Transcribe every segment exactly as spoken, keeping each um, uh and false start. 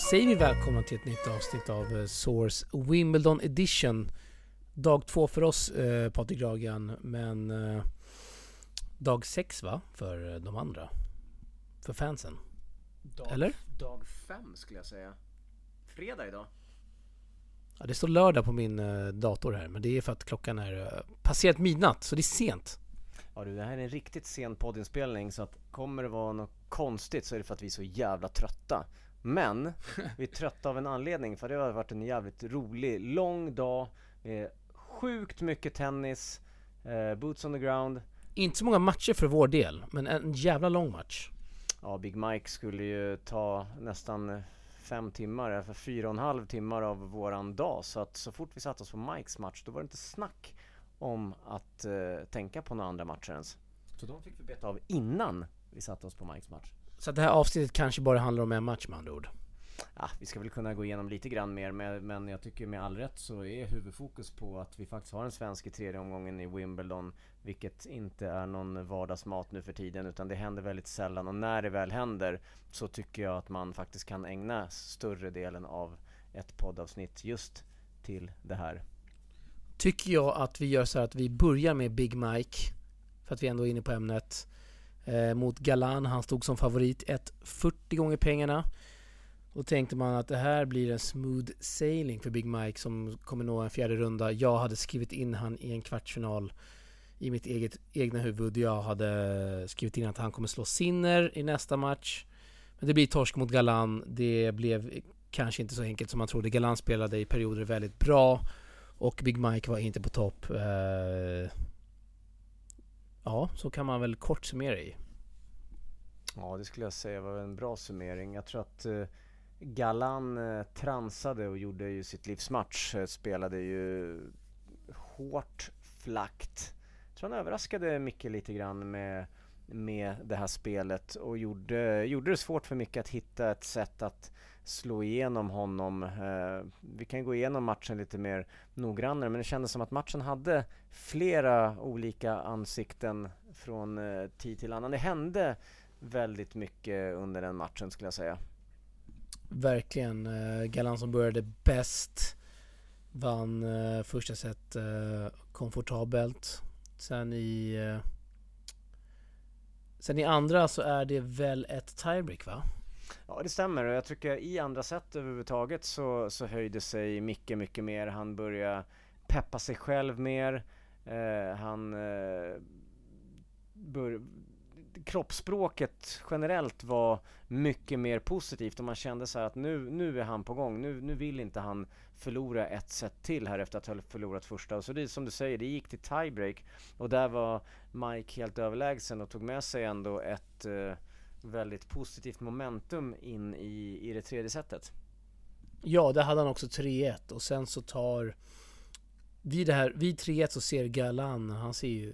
säger vi välkomna till ett nytt avsnitt av Source Wimbledon Edition. Dag två för oss, eh, Patrik Dragan, men eh, dag sex va? För de andra. För fansen. Dag, Eller? Dag fem skulle jag säga. Fredag idag. Ja, det står lördag på min eh, dator här, men det är för att klockan är eh, passerat midnatt, så det är sent. Ja du, det här är en riktigt sen poddinspelning, så att kommer det vara något konstigt så är det för att vi är så jävla trötta. Men vi är trötta av en anledning, för det har varit en jävligt rolig, lång dag med sjukt mycket tennis, eh, boots on the ground. Inte så många matcher för vår del, men en jävla lång match. Ja, Big Mike skulle ju ta nästan fem timmar, för fyra och en halv timmar av våran dag. Så att så fort vi satt oss på Mikes match, då var det inte snack om att eh, tänka på några andra matcher ens. Så de fick vi beta av innan vi satte oss på Mikes match. Så att det här avsnittet kanske bara handlar om en match med andra ord. Ja, vi ska väl kunna gå igenom lite grann mer, med, men jag tycker med all rätt så är huvudfokus på att vi faktiskt har en svensk i tredje omgången i Wimbledon, vilket inte är någon vardagsmat nu för tiden, utan det händer väldigt sällan, och när det väl händer så tycker jag att man faktiskt kan ägna större delen av ett poddavsnitt just till det här. Tycker jag att vi gör så här att vi börjar med Big Mike, för att vi ändå är inne på ämnet, eh, mot Galan. Han stod som favorit ett fyrtio gånger pengarna. Då tänkte man att det här blir en smooth sailing för Big Mike som kommer nå en fjärde runda. Jag hade skrivit in han i en kvartsfinal i mitt eget egna huvud. Jag hade skrivit in att han kommer slå Sinner i nästa match. Men det blir torsk mot Galan. Det blev kanske inte så enkelt som man trodde. Galan spelade i perioder väldigt bra och Big Mike var inte på topp. Eh, ja, så kan man väl kort summera i. Ja, det skulle jag säga var en bra summering. Jag tror att eh, Galan eh, transade och gjorde ju sitt livsmatch. Eh, spelade ju hårt, flakt. Jag tror han överraskade Micke lite grann med, med det här spelet och gjorde, gjorde det svårt för Micke att hitta ett sätt att slå igenom honom. Eh, vi kan gå igenom matchen lite mer noggrannare, men det kändes som att matchen hade flera olika ansikten från eh, tid till annan. Det hände väldigt mycket under den matchen skulle jag säga. Verkligen. Uh, Galan som började bäst vann uh, första set uh, komfortabelt. Sen i uh, sen i andra så är det väl ett tiebreak va? Ja, det stämmer, och jag tycker i andra set överhuvudtaget så, så höjde sig mycket, mycket mer. Han började peppa sig själv mer. Uh, han uh, bör kroppsspråket generellt var mycket mer positivt, och man kände så här att nu, nu är han på gång, nu, nu vill inte han förlora ett set till här efter att ha förlorat första. Och så det som du säger, det gick till tiebreak, och där var Mike helt överlägsen och tog med sig ändå ett eh, väldigt positivt momentum in i, i det tredje setet. Ja, där hade han också tre ett, och sen så tar vid det här, vid tre ett så ser Galan, han ser ju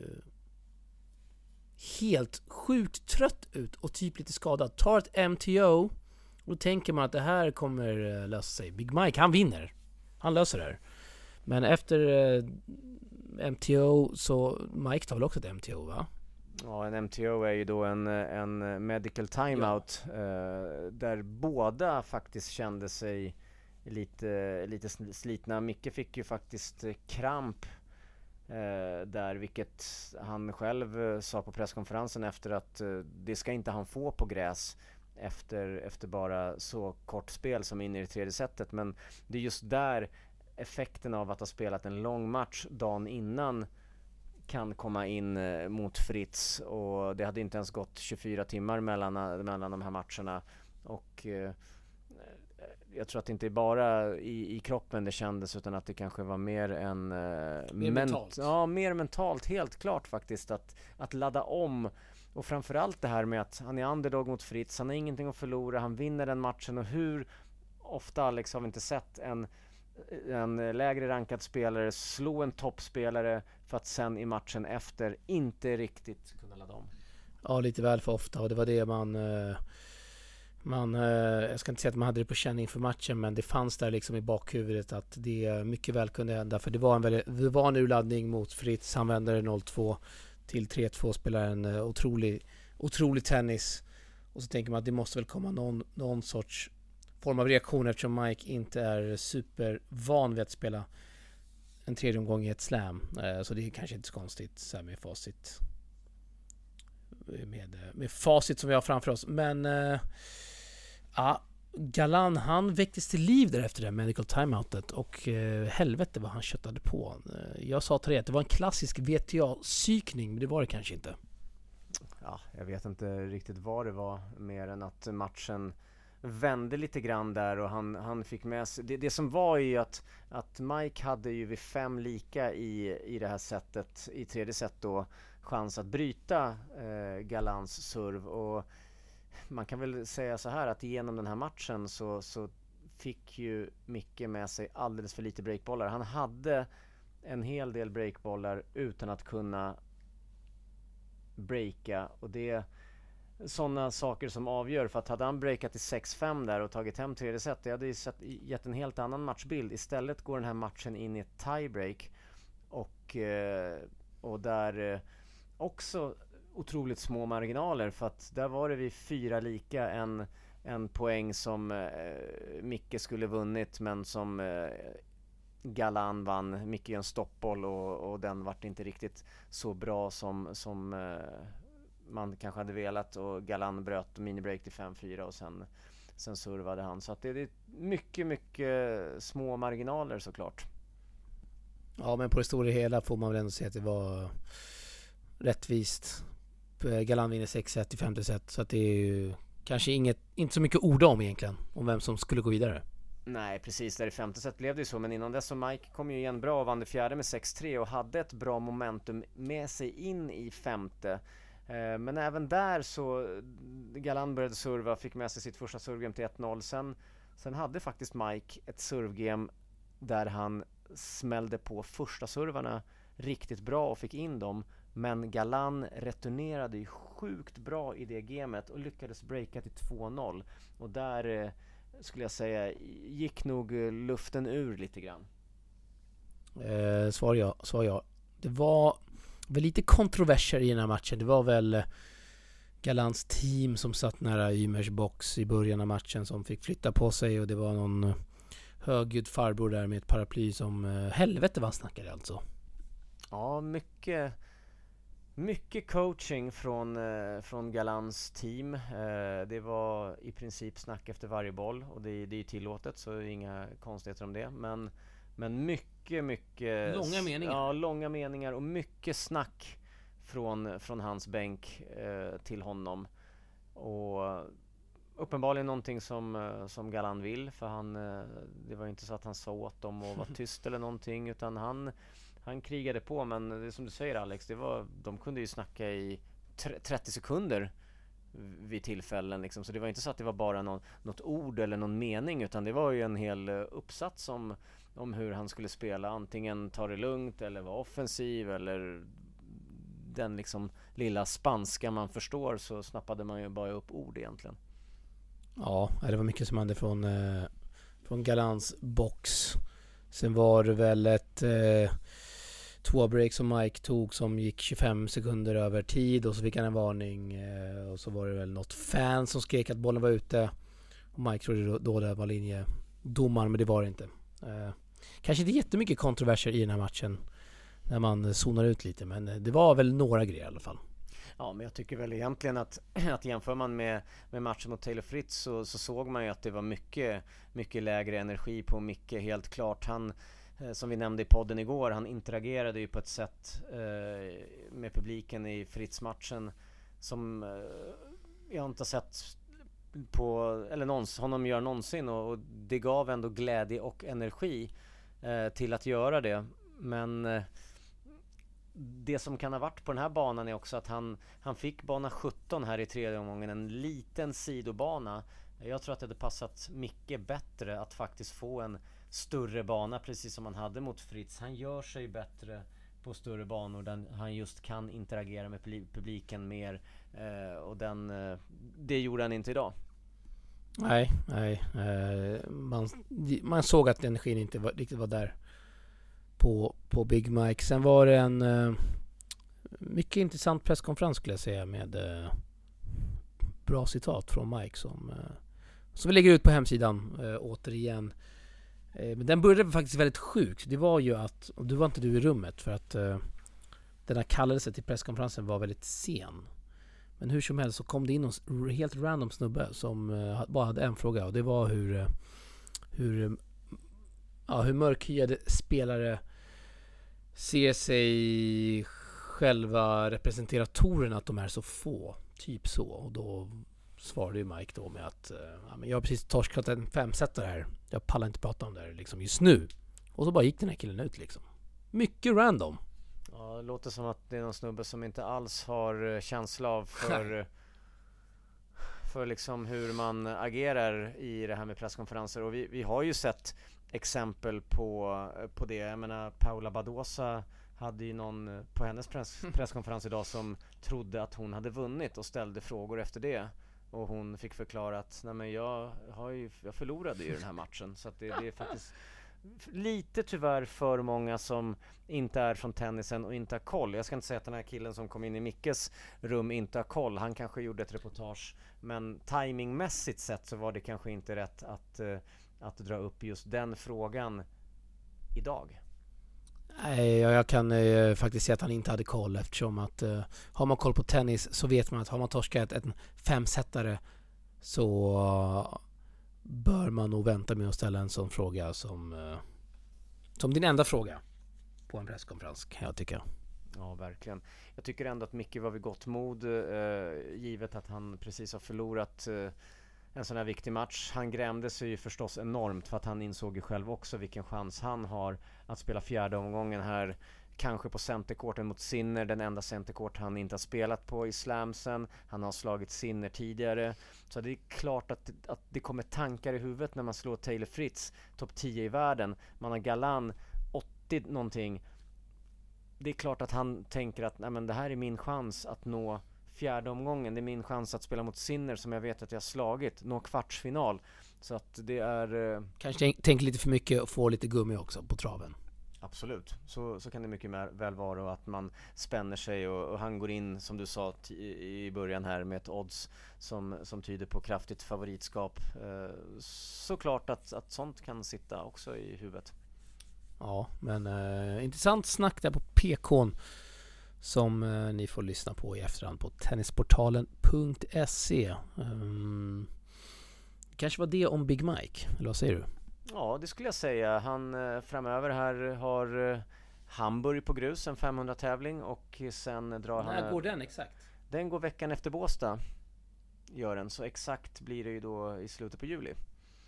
helt sjukt trött ut och typ lite skadad. Tar ett M T O och då tänker man att det här kommer lösa sig. Big Mike, han vinner. Han löser det här. Men efter eh, M T O så Mike tar väl också ett M T O va? Ja, en M T O är ju då en, en medical timeout ja. eh, där båda faktiskt kände sig lite, lite slitna. Micke fick ju faktiskt kramp Uh, där, vilket han själv uh, sa på presskonferensen efter att uh, det ska inte han få på gräs efter, efter bara så kort spel som in i det tredje setet. Men det är just där effekten av att ha spelat en lång match dagen innan kan komma in uh, mot Fritz, och det hade inte ens gått tjugofyra timmar mellan, uh, mellan de här matcherna, och uh, jag tror att det inte är bara i, i kroppen det kändes, utan att det kanske var mer en uh, mer ment- mentalt. Ja, mer mentalt, helt klart faktiskt, att, att ladda om. Och framförallt det här med att han är underdog mot Fritz, han har ingenting att förlora, han vinner den matchen, och hur ofta Alex har vi inte sett en, en lägre rankad spelare slå en toppspelare för att sen i matchen efter inte riktigt kunna ladda om. Ja, lite väl för ofta, och det var det man uh... Man, eh, jag ska inte säga att man hade det på känning för matchen, men det fanns där liksom i bakhuvudet att det mycket väl kunde hända, för det var en, väldigt, det var en urladdning mot Fritz. Han vände noll två till tre två, spelar en eh, otrolig, otrolig tennis, och så tänker man att det måste väl komma någon, någon sorts form av reaktion eftersom Mike inte är supervan vid att spela en tredje omgång i ett slam. Eh, så det är kanske inte så konstigt så här med facit. Med, med facit som vi har framför oss. Men eh, ja, Galan, han väcktes till liv där efter det medical timeoutet och eh, helvete vad han köttade på. Eh, jag sa till det att det var en klassisk V T A-psykning, men det var det kanske inte. Ja, jag vet inte riktigt vad det var, mer än att matchen vände lite grann där och han, han fick med sig, det, det som var ju att, att Mike hade ju vid fem lika i, i det här sättet, i tredje set då, chans att bryta eh, Galans serv, och man kan väl säga så här att genom den här matchen så, så fick ju Micke med sig alldeles för lite breakbollar. Han hade en hel del breakbollar utan att kunna breaka, och det är sådana saker som avgör, för att hade han breakat till sex fem där och tagit hem tredje set, det hade ju sett, gett en helt annan matchbild. Istället går den här matchen in i ett tiebreak och, och där också otroligt små marginaler, för att där var det vid fyra lika, en, en poäng som eh, Micke skulle vunnit men som eh, Galan vann. Micke gör en stoppboll och, och den vart inte riktigt så bra som, som eh, man kanske hade velat, och Galan bröt minibreak till fem fyra och sen, sen servade han. Så att det, det är mycket, mycket små marginaler såklart. Ja, men på det stora hela får man väl ändå säga att det var rättvist. Galan vinner sex ett i femte set, så att det är ju kanske inget, inte så mycket ord om egentligen om vem som skulle gå vidare. Nej, precis, där i femte set blev det ju så, men innan dess så Mike kom ju igen bra och vann det fjärde med sex tre och hade ett bra momentum med sig in i femte. Eh, men även där så Galan började serva, fick med sig sitt första servegame till ett noll. Sen, sen hade faktiskt Mike ett servegame där han smällde på första servarna riktigt bra och fick in dem. Men Galan returnerade ju sjukt bra i det gamet och lyckades breaka till två noll. Och där eh, skulle jag säga gick nog luften ur lite grann. Eh, svar ja, svar ja. Det var väl lite kontroverser i den här matchen. Det var väl Galans team som satt nära Ymers box i början av matchen som fick flytta på sig, och det var någon högljudd farbror där med ett paraply som eh, helvete vad han snackade alltså. Ja, mycket mycket coaching från, eh, från Galans team. Eh, det var i princip snack efter varje boll, och det, det är tillåtet, så inga konstigheter om det. Men, men mycket, mycket... Långa meningar. Ja, långa meningar och mycket snack från, från hans bänk eh, till honom. Och uppenbarligen någonting som, som Galan vill, för han, det var inte så att han sa åt dem och var tyst eller någonting, utan han Han krigade på, men det är som du säger Alex, det var, de kunde ju snacka i trettio sekunder vid tillfällen liksom. Så det var inte så att det var bara någon, något ord eller någon mening, utan det var ju en hel uppsats om, om hur han skulle spela, antingen ta det lugnt eller vara offensiv, eller den liksom lilla spanska man förstår, så snappade man ju bara upp ord egentligen. Ja, det var mycket som hände från, eh, från Galans box. Sen var det väl ett eh, två break som Mike tog som gick tjugofem sekunder över tid, och så fick han en varning, eh, och så var det väl något fan som skrek att bollen var ute, och Mike trodde då, då det var linjedomaren, men det var det inte. Eh, kanske inte jättemycket kontroverser i den här matchen när man zonar ut lite, men det var väl några grejer i alla fall. Ja, men jag tycker väl egentligen att, att jämför man med, med matchen mot Taylor Fritz, så, så såg man ju att det var mycket, mycket lägre energi på Micke, helt klart. Han, eh, som vi nämnde i podden igår, han interagerade ju på ett sätt eh, med publiken i Fritz-matchen som eh, jag inte har sett på, eller någons, honom gör någonsin, och, och det gav ändå glädje och energi eh, till att göra det. Men eh, det som kan ha varit på den här banan är också att han, han fick bana sjutton här i tredje omgången, en liten sidobana. Jag tror att det hade passat Micke bättre att faktiskt få en större bana, precis som han hade mot Fritz. Han gör sig bättre på större banor där han just kan interagera med publiken mer, eh, och den, eh, det gjorde han inte idag. Nej, nej. Eh, man, man såg att energin inte var, riktigt var där på, på Big Mike. Sen var det en eh, mycket intressant presskonferens skulle jag säga, med eh, bra citat från Mike som, eh, som vi lägger ut på hemsidan eh, återigen. Eh, men den började faktiskt väldigt sjukt. Det var ju att, och du var inte du i rummet för att eh, den här kallelsen till presskonferensen var väldigt sen. Men hur som helst så kom det in någon helt random snubbe som eh, bara hade en fråga, och det var hur eh, hur, ja, hur mörkhyade spelare ser sig själva representera touren, att de är så få. Typ så. Och då svarade ju Mike då med att ja, men jag har precis torskat en femsetare här. Jag pallar inte prata om det här liksom just nu. Och så bara gick den här killen ut liksom. Mycket random. Ja, det låter som att det är någon snubbe som inte alls har känsla av för, för liksom hur man agerar i det här med presskonferenser. Och vi, vi har ju sett exempel på, på det. Jag menar, Paula Badosa hade ju någon på hennes press, presskonferens idag som trodde att hon hade vunnit och ställde frågor efter det. Och hon fick förklara att nej men jag, har ju, jag förlorade ju den här matchen. Så att det, det är faktiskt lite tyvärr för många som inte är från tennisen och inte har koll. Jag ska inte säga att den här killen som kom in i Mickes rum inte har koll. Han kanske gjorde ett reportage, men timingmässigt sett så var det kanske inte rätt att, att dra upp just den frågan idag. Nej, jag kan eh, faktiskt säga att han inte hade koll, eftersom att eh, har man koll på tennis så vet man att har man torskat en femsetare så uh, bör man nog vänta med att ställa en sån fråga som, uh, som din enda fråga på en presskonferens, kan jag tycka. Ja, verkligen. Jag tycker ändå att Micke var vid gott mod, eh, givet att han precis har förlorat eh, en sån här viktig match. Han grämde sig ju förstås enormt för att han insåg ju själv också vilken chans han har att spela fjärde omgången här, kanske på centerkorten mot Sinner, den enda centerkort han inte har spelat på i slamsen. Han har slagit Sinner tidigare, så det är klart att, att det kommer tankar i huvudet när man slår Taylor Fritz, topp tio i världen. Man har Galan åttio någonting. Det är klart att han tänker att nej, men det här är min chans att nå fjärde omgången. Det är min chans att spela mot Sinner som jag vet att jag har slagit, nå kvartsfinal. Så att det är... Eh... Kanske tänk lite för mycket och få lite gummi också på traven. Absolut, så, så kan det mycket mer väl vara, och att man spänner sig och, och han går in, som du sa t- i början här, med ett odds som, som tyder på kraftigt favoritskap. Eh, såklart att, att sånt kan sitta också i huvudet. Ja, men eh, intressant snack där på P K:n som eh, ni får lyssna på i efterhand på tennisportalen punkt se. Um, kanske var det om Big Mike, eller vad säger du? Ja, det skulle jag säga. Han eh, framöver här har eh, Hamburg på grus, en femhundra tävling, och sen drar han... När går den exakt? Den går veckan efter Båstad, gör den. Så exakt blir det ju då i slutet på juli.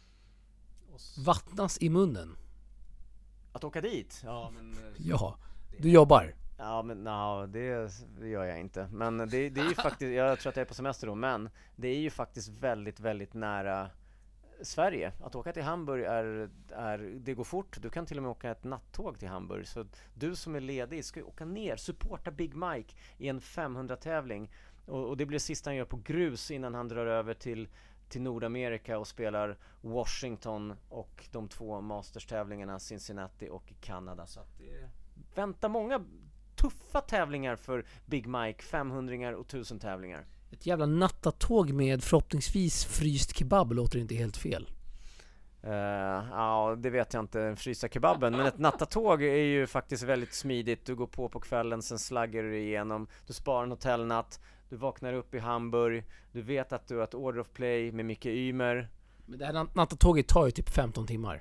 Vattnas i munnen. Att åka dit? Ja, men... Ja, du jobbar. Ja, men no, det, det gör jag inte. Men det, det är ju faktiskt, jag tror att jag är på semester då, men det är ju faktiskt väldigt, väldigt nära Sverige. Att åka till Hamburg är, är, det går fort. Du kan till och med åka ett nattåg till Hamburg. Så du som är ledig ska åka ner, supporta Big Mike i en femhundra tävling. Och, och det blir sista han gör på grus innan han drar över till, till Nordamerika och spelar Washington och de två Masters-tävlingarna, Cincinnati och Kanada. Så att det väntar många tuffa tävlingar för Big Mike, femhundringar och tusen tävlingar. Ett jävla nattatåg med förhoppningsvis fryst kebab låter inte helt fel. Uh, ja, det vet jag inte, frysta kebaben. Men ett nattatåg är ju faktiskt väldigt smidigt. Du går på på kvällen, sen slaggar du igenom. Du sparar en hotellnatt. Du vaknar upp i Hamburg. Du vet att du har ett order of play med Micke Ymer. Men det här nattatåget tar ju typ femton timmar.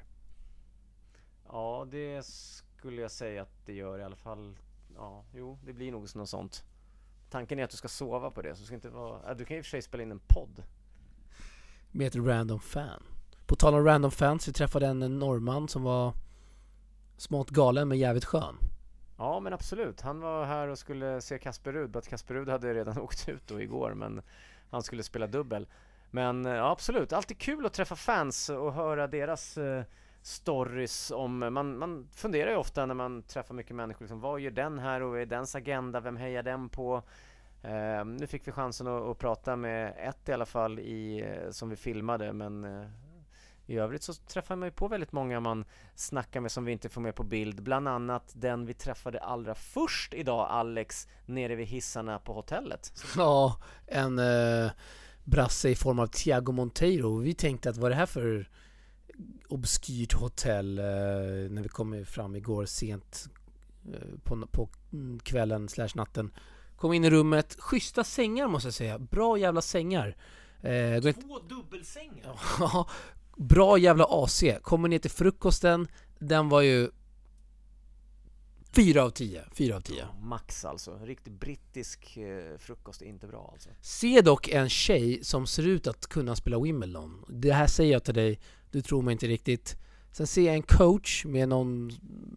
Ja, det skulle jag säga att det gör i alla fall. Ja, jo, det blir nog något sånt. Tanken är att du ska sova på det, så ska inte vara... Du kan ju i och för sig spela in en podd med ett random fan. På tal om random fans, vi träffade en norrman som var smått galen men jävligt skön. Ja, men absolut. Han var här och skulle se Kasper Ruud. Att Kasper Ruud hade redan åkt ut då igår, men han skulle spela dubbel. Men ja, absolut. Alltid kul att träffa fans och höra deras eh, stories om... Man, man funderar ju ofta när man träffar mycket människor. Liksom, vad gör den här och är dens agenda? Vem hejar den på? Eh, nu fick vi chansen att, att prata med ett i alla fall i, eh, som vi filmade, men... Eh, I övrigt så träffar man ju på väldigt många man snackar med som vi inte får med på bild. Bland annat den vi träffade allra först idag, Alex, nere vid hissarna på hotellet. Ja, en eh, brasse i form av Thiago Monteiro. Vi tänkte att vad är det här för obskyrt hotell eh, när vi kom fram igår sent eh, på, på kvällen slash natten. Kom in i rummet, schyssta sängar måste jag säga. Bra jävla sängar. Eh, Två inte... dubbelsängar? Ja, bra jävla A C. Kommer ner till frukosten, den var ju fyra av tio. fyra av tio. Ja, max alltså. Riktigt brittisk eh, frukost är inte bra alltså. Se dock en tjej som ser ut att kunna spela Wimbledon. Det här säger jag till dig. Du tror mig inte riktigt. Sen ser jag en coach med någon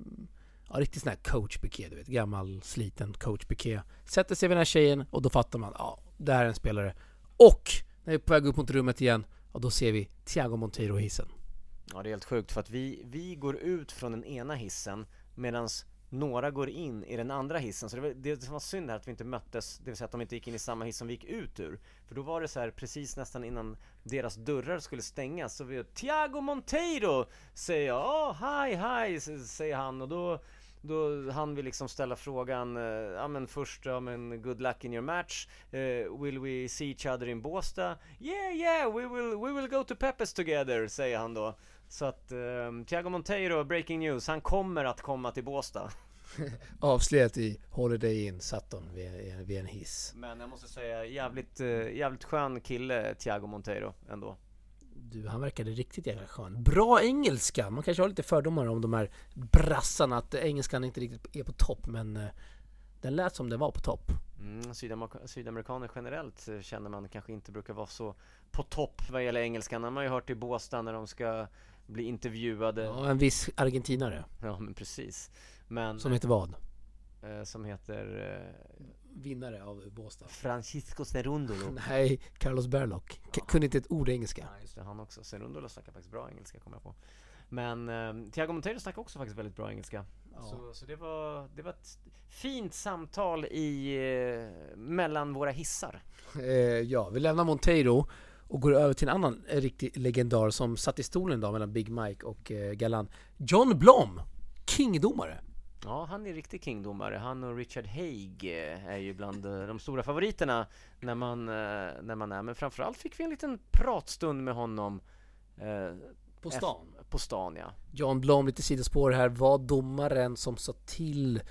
ja, riktigt sån här coach-piké, du vet. Gammal, sliten coach-piké. Sätter sig vid den här tjejen och då fattar man, ja, det här är en spelare. Och när vi är på väg upp mot rummet igen, och då ser vi Thiago Monteiro i hissen. Ja, det är helt sjukt för att vi, vi går ut från den ena hissen medan några går in i den andra hissen. Så det var, det som var synd här att vi inte möttes, det vill säga att de inte gick in i samma hiss som vi gick ut ur. För då var det så här precis nästan innan deras dörrar skulle stängas. Så vi, Thiago Monteiro, säger jag. Oh, hi, hi, säger han. Och då, då han vill liksom ställa frågan, uh, ja men först, ja men good luck in your match. Uh, will we see each other in Båstad? Yeah, yeah, we will, we will go to Peppes together, säger han då. Så att uh, Thiago Monteiro, breaking news, han kommer att komma till Båstad. Avslöjat i Holiday Inn, satt hon vid, vid en hiss. Men jag måste säga, jävligt, uh, jävligt skön kille Thiago Monteiro ändå. Du, han verkade riktigt jävla skön. Bra engelska. Man kanske har lite fördomar om de här brassarna, att engelskan inte riktigt är på topp, men uh, den lät som den var på topp. Mm, Sydamer- Sydamerikaner generellt känner man kanske inte brukar vara så på topp vad gäller engelskan. Man har ju hört i Båstad när de ska bli intervjuade. Ja, en viss argentinare. Ja, men precis. Men, som heter vad? Eh, som heter... Eh, Vinnare av Båstad. Francisco Cerundolo. Nej, Carlos Berloc. K- kunde inte ett ord engelska. Ja, just det, han också. Cerundolo snackar faktiskt bra engelska, kommer jag på. Men eh, Thiago Monteiro snackar också faktiskt väldigt bra engelska. Ja. Så, så det var det var ett fint samtal i eh, mellan våra hissar. Eh, ja, vi lämnar Monteiro och går över till en annan riktig legendar som satt i stolen då mellan Big Mike och eh, Galan. John Blom, kingdomare. Ja, han är riktig kingdomare. Han och Richard Hague är ju bland de stora favoriterna när man, när man är. Men framförallt fick vi en liten pratstund med honom eh, på stan. F- på stan, ja. John Blom, lite sidospår här, var domaren som sa till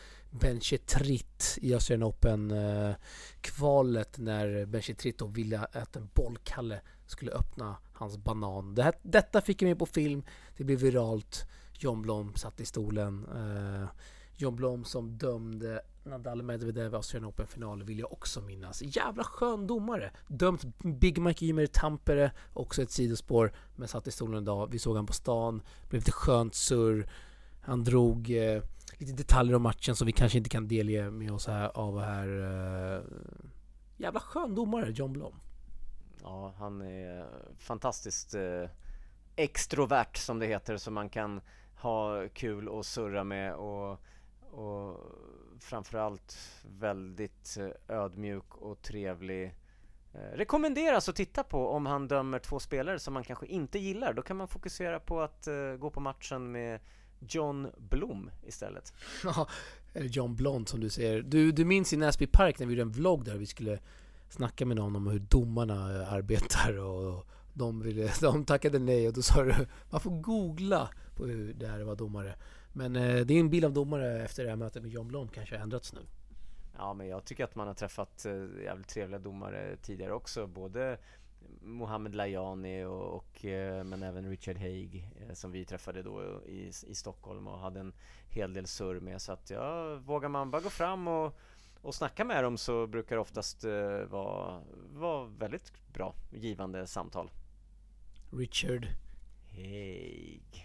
Benchetrit i Australian Open eh, kvalet när Benchetrit då ville att en bollkalle skulle öppna hans banan. Det här, detta fick jag med på film. Det blev viralt. John Blom satt i stolen. Eh, John Blom som dömde Nadal Medvedev i Australian Open-final vill jag också minnas. Jävla skön domare. Dömt Big Mike Ymer i Tampere, också ett sidospår, men satt i stolen idag. Vi såg han på stan. Blev lite skönt surr. Han drog eh, lite detaljer om matchen som vi kanske inte kan delge med oss här av här. Eh, jävla skön domare, John Blom. Ja, han är fantastiskt eh, extrovert som det heter, så man kan ha kul och surra med och, och framförallt väldigt ödmjuk och trevlig. Eh, rekommenderas att titta på om han dömer två spelare som man kanske inte gillar. Då kan man fokusera på att eh, gå på matchen med John Blom istället. Ja, eller John Blond som du säger. Du, du minns i Näsby Park när vi gjorde en vlogg där vi skulle snacka med någon om hur domarna arbetar och de, ville, de tackade nej och då sa du man får googla på hur det här var domare. Men eh, det är en bild av domare efter det här mötet med John Blond kanske har ändrats nu. Ja, men jag tycker att man har träffat eh, jävligt trevliga domare tidigare också. Både Mohamed Lajani och, och eh, men även Richard Hague eh, som vi träffade då i, i Stockholm och hade en hel del surr med. Så att ja, vågar man bara gå fram och, och snacka med dem så brukar det oftast eh, vara, vara väldigt bra, givande samtal. Richard Hague.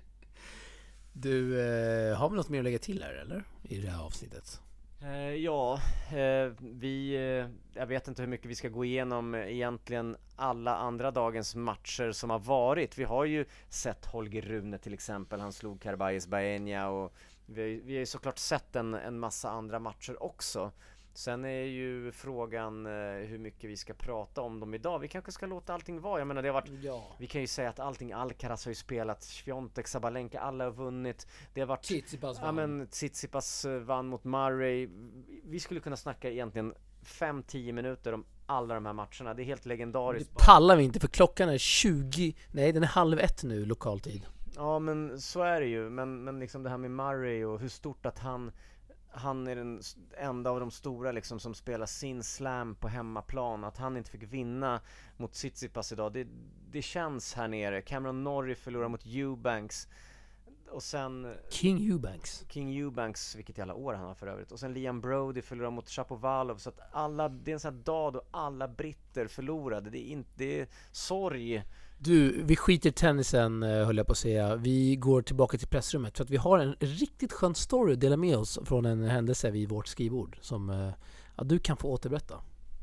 Du, eh, har vi något mer att lägga till här eller? I det här avsnittet? Eh, ja, eh, vi, eh, jag vet inte hur mycket vi ska gå igenom egentligen alla andra dagens matcher som har varit. Vi har ju sett Holger Rune till exempel, han slog Carballes Baena och vi, vi har ju såklart sett en, en massa andra matcher också. Sen är ju frågan eh, hur mycket vi ska prata om dem idag. Vi kanske ska låta allting vara. Jag menar det har varit, ja. Vi kan ju säga att allting, Alcaraz har ju spelat, Swiatek, Sabalenka, alla har vunnit. Det har varit Tsitsipas vann. Ja, men Tsitsipas vann mot Murray. Vi skulle kunna snacka egentligen fem till tio minuter om alla de här matcherna. Det är helt legendariskt. Det pallar vi inte, för klockan är tjugo, nej den är halv ett nu lokal tid. Ja, men så är det ju. Men, men liksom det här med Murray och hur stort att han han är den enda av de stora liksom som spelar sin slam på hemmaplan, att han inte fick vinna mot Tsitsipas idag, det, det känns här nere. Cameron Norrie förlorar mot Eubanks, och sen King Eubanks King Eubanks, vilket jävla år han har för övrigt, och sen Liam Brody förlorar mot Shapovalov, så att alla, det är en sån här dag då alla britter förlorade. Det är inte, det är sorg. Du, vi skiter i tennisen, höll jag på att säga. Vi går tillbaka till pressrummet för att vi har en riktigt skön story att dela med oss från en händelse vid vårt skrivbord som ja, du kan få återberätta.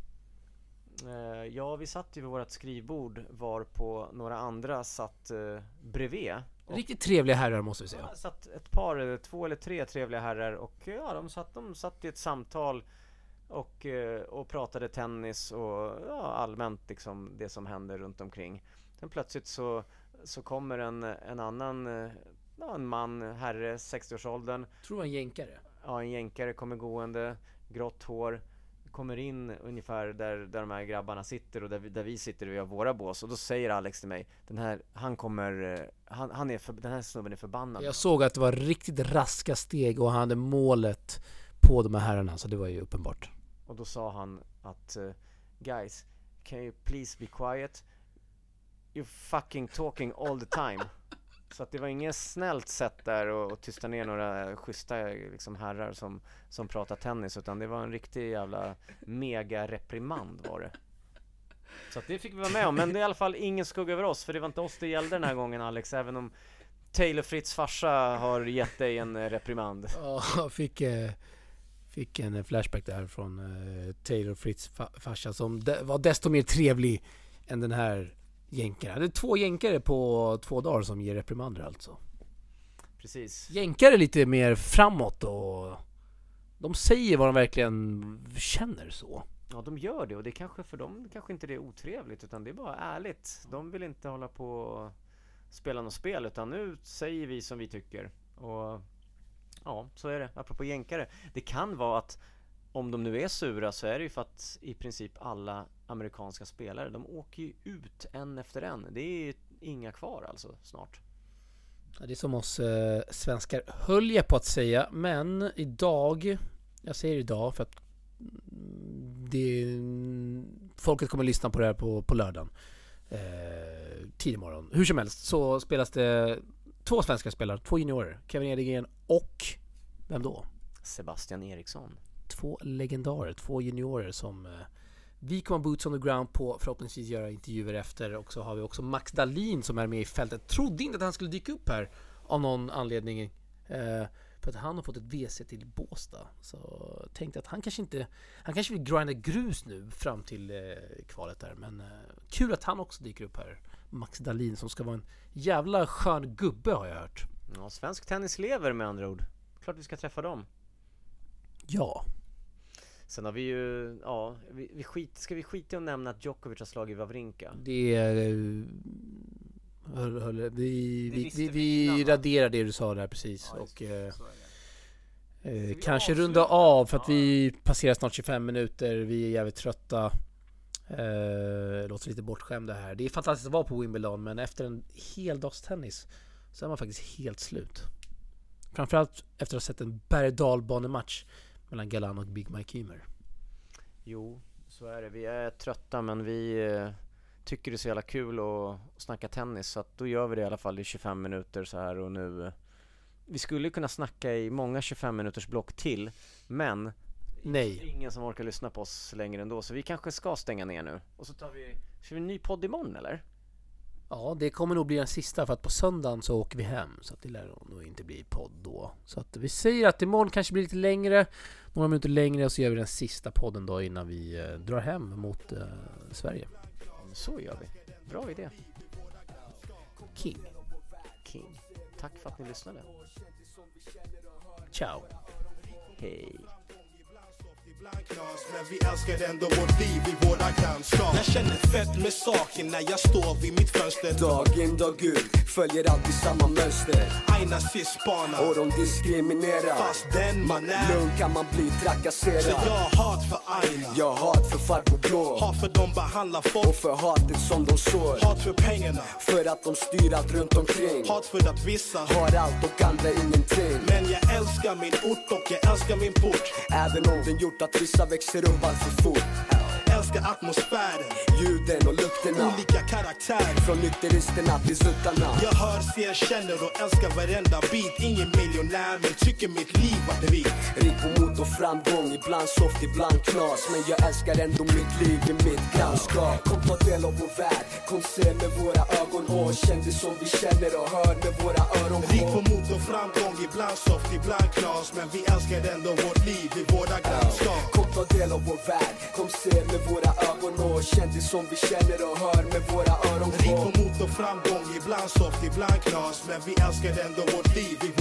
Ja, vi satt ju vid vårt skrivbord var på några andra satt uh, bredvid. Riktigt trevliga herrar måste vi säga. Ja, satt ett par, två eller tre trevliga herrar, och ja, de satt, de satt i ett samtal och, och pratade tennis och ja, allmänt liksom det som händer runt omkring. Sen plötsligt så, så kommer en, en annan, ja, en man, herre, sextioårsåldern. Tror du en jänkare? Ja, en jänkare kommer gående, grått hår, kommer in ungefär där, där de här grabbarna sitter och där vi, där vi sitter och vi har våra bås. Och då säger Alex till mig, den här, han kommer, han, han är för, den här snubben är förbannad. Jag såg att det var riktigt raska steg och han hade målet på de här herrarna, så det var ju uppenbart. Och då sa han att uh, guys, can you please be quiet? You're fucking talking all the time. Så att det var inget snällt sätt där att, att tysta ner några schyssta liksom, herrar som, som pratar tennis, utan det var en riktig jävla mega reprimand var det. Så att det fick vi vara med om, men det är i alla fall ingen skugga över oss, för det var inte oss det gällde den här gången, Alex, även om Taylor Fritz farsa har gett dig en reprimand. Ja, jag fick, eh, fick en flashback där från eh, Taylor Fritz fa- farsa som de- var desto mer trevlig än den här jänkare. Det är två jänkare på två dagar som ger reprimander alltså. Precis. Jänkare är lite mer framåt och de säger vad de verkligen känner så. Ja, de gör det, och det kanske för dem kanske inte det är otrevligt, utan det är bara ärligt. De vill inte hålla på och spela något spel, utan nu säger vi som vi tycker. Och ja, så är det. Apropå jänkare, det kan vara att om de nu är sura så är det ju för att i princip alla amerikanska spelare, de åker ju ut en efter en. Det är ju inga kvar alltså snart. Ja, det är som oss eh, svenskar höll jag på att säga, men idag, jag säger idag för att det, folket kommer att lyssna på det här på, på lördagen eh, tidig morgon. Hur som helst så spelas det två svenska spelare, två juniorer, Kevin Edegren och vem då? Sebastian Eriksson. Två legendarer, två juniorer som eh, vi kommer boots on the ground på, förhoppningsvis göra intervjuer efter. Och så har vi också Max Dahlin som är med i fältet. Trodde inte att han skulle dyka upp här av någon anledning, eh, för att han har fått ett V C till Båstad. Så tänkte att han kanske inte, han kanske vill grinda grus nu fram till eh, kvalet där. Men eh, kul att han också dyker upp här, Max Dahlin, som ska vara en jävla skön gubbe har jag hört. Ja, svensk tennis lever med andra ord. Klart vi ska träffa dem. Ja. Sen har vi ju, ja, vi, vi skit, ska vi skita och nämna att Djokovic har slagit Wawrinka? Det är uh, höll, höll, vi, vi, vi, vi vi innan, raderar det du sa där precis. Ja, och uh, uh, kanske runda av för att vi passerar snart tjugofem minuter. Vi är jävligt trötta. Uh, låter lite bortskämda här. Det är fantastiskt att vara på Wimbledon, men efter en hel dags tennis så är man faktiskt helt slut. Framförallt efter att ha sett en berg-dalbanematch mellan Galan och Big Mike Ymer. Jo, så är det. Vi är trötta, men vi eh, tycker det är så jävla kul att snacka tennis, så att då gör vi det i alla fall i tjugofem minuter så här. Och nu eh, vi skulle kunna snacka i många tjugofem minuters block till, men nej, ingen som orkar lyssna på oss längre ändå, så vi kanske ska stänga ner nu. Och så tar vi, ska vi en ny podd imorgon eller? Ja, det kommer nog bli den sista, för att på söndagen så åker vi hem, så att det lär nog inte bli podd då. Så att vi säger att imorgon kanske blir lite längre, några minuter längre, och så gör vi den sista podden då innan vi eh, drar hem mot eh, Sverige. Så gör vi. Bra idé. King. King. Tack för att ni lyssnade. Ciao. Hej. Ibland knas, men vi älskar ändå vårt liv i våra grannskap. Jag känner fett med saken när jag står vid mitt fönster. Dag in, dag ut, följer alltid samma mönster. Aina sispanar och de diskriminerar. Fast den man är lugn kan man bli trakasserad. Så jag har hat för Aina. Jag har hat för farbror blå. Hat för de behandlar folk. Och för hatet som de sår. Hat för pengarna. För att de styr allt runt omkring. Hat för att vissa har allt och andra ingenting. Men jag älskar min ort och jag älskar min port. Även om den gjort att vissa växer upp allt för fort. Älskar atmosfären, ljuden och lukterna. Olika karaktärer, från nykteristerna till suttarna. Jag hör, ser, känner och älskar varenda bit. Ingen miljonär men tycker mitt liv var rikt. Rik på mot och framgång, ibland soft, ibland knas. Men jag älskar ändå mitt liv i mitt grannskap. Kom ta del av vår värld, kom se med våra ögon och känn det som vi känner och hör med våra öron. Rik på mot och framgång, ibland soft, ibland knas. Men vi älskar ändå vårt liv i våra grannskap. Kom ta del av vår värld, kom se med våra ögon och känn det som vi känner och hör med våra öron. Rik på mot och framgång, ibland soft, ibland knas. Men vi älskar ändå vårt liv i